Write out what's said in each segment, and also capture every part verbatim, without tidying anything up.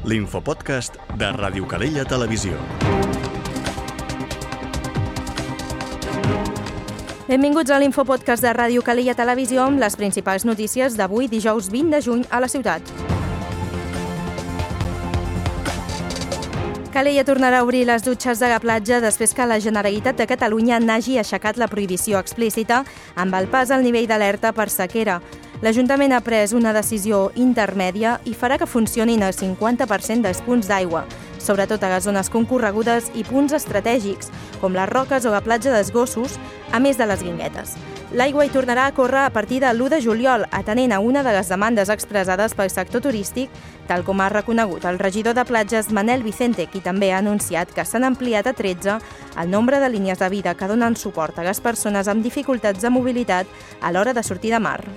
l'infopodcast de Ràdio Calella Televisió. Benvinguts a l'infopodcast de Ràdio Calella Televisió amb les principals notícies d'avui, dijous vint de juny, a la ciutat. Calella tornarà a obrir les dutxes de la platja després que la Generalitat de Catalunya n'hagi aixecat la prohibició explícita amb el pas al nivell d'alerta per sequera. L'Ajuntament ha pres una decisió intermèdia i farà que funcionin el cinquanta per cent dels punts d'aigua, sobretot a les zones concorregudes i punts estratègics, com les Roques o la platja dels Gossos, a més de les Guinguetes. L'aigua hi tornarà a córrer a partir de l'u de juliol, atenent a una de les demandes expressades pel sector turístic, tal com ha reconegut el regidor de platges Manel Vicente, qui també ha anunciat que s'han ampliat a tretze el nombre de línies de vida que donen suport a les persones amb dificultats de mobilitat a l'hora de sortir de mar.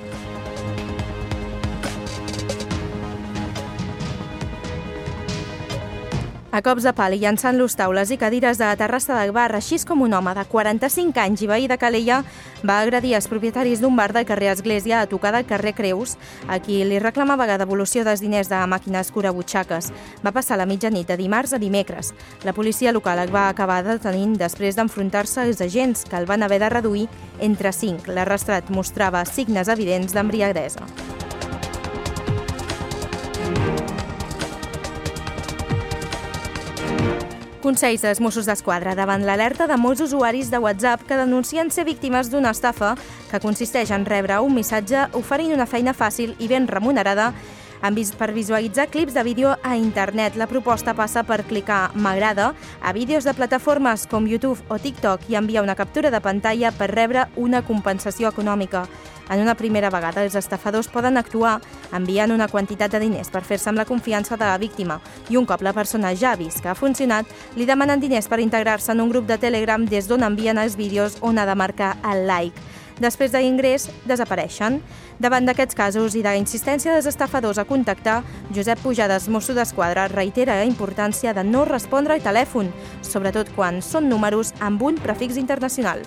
A cops de pal i llançant-los taules i cadires de la terrassa del bar, així com un home de quaranta-cinc anys i veí de Calella va agredir els propietaris d'un bar del carrer Església a tocar del carrer Creus, a qui li reclamava la devolució dels diners de màquines curabutxaques. Va passar la mitjanit de dimarts a dimecres. La policia local el va acabar detenint després d'enfrontar-se als agents, que el van haver de reduir entre cinc. L'arrestat mostrava signes evidents d'embriaguesa. Consells dels Mossos d'Esquadra davant l'alerta de molts usuaris de WhatsApp que denuncien ser víctimes d'una estafa que consisteix en rebre un missatge oferint una feina fàcil i ben remunerada per visualitzar clips de vídeo a internet. La proposta passa per clicar m'agrada a vídeos de plataformes com YouTube o TikTok i enviar una captura de pantalla per rebre una compensació econòmica. En una primera vegada, els estafadors poden actuar enviant una quantitat de diners per fer-se amb la confiança de la víctima i un cop la persona ja ha vist que ha funcionat, li demanen diners per integrar-se en un grup de Telegram des d'on envien els vídeos on ha de marcar el like. Després de l'ingrés, desapareixen. Davant d'aquests casos i de la insistència dels estafadors a contactar, Josep Pujades, Mosso d'Esquadra, reitera la importància de no respondre al telèfon, sobretot quan són números amb un prefix internacional.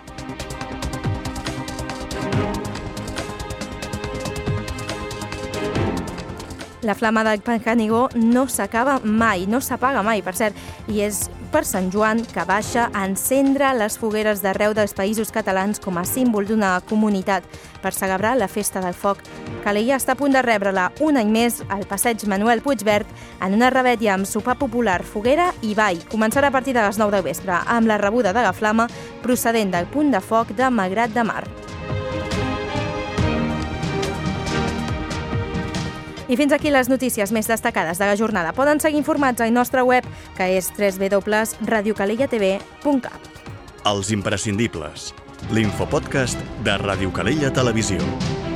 La flama del Canigó no s'acaba mai, no s'apaga mai, per cert, i és per Sant Joan que baixa a encendre les fogueres d'arreu dels països catalans com a símbol d'una comunitat per celebrar la Festa del Foc. Calella està a punt de rebre-la un any més al passeig Manuel Puigverd en una revetlla amb sopar popular, foguera i ball. Començarà a partir de les nou del vespre amb la rebuda de la flama procedent del punt de foc de Malgrat de Mar. I fins aquí les notícies més destacades de la jornada. Poden seguir informats al nostre web, que és w w w punt radio calella t v punt cat. Els imprescindibles. L'infopodcast de Ràdio Calella Televisió.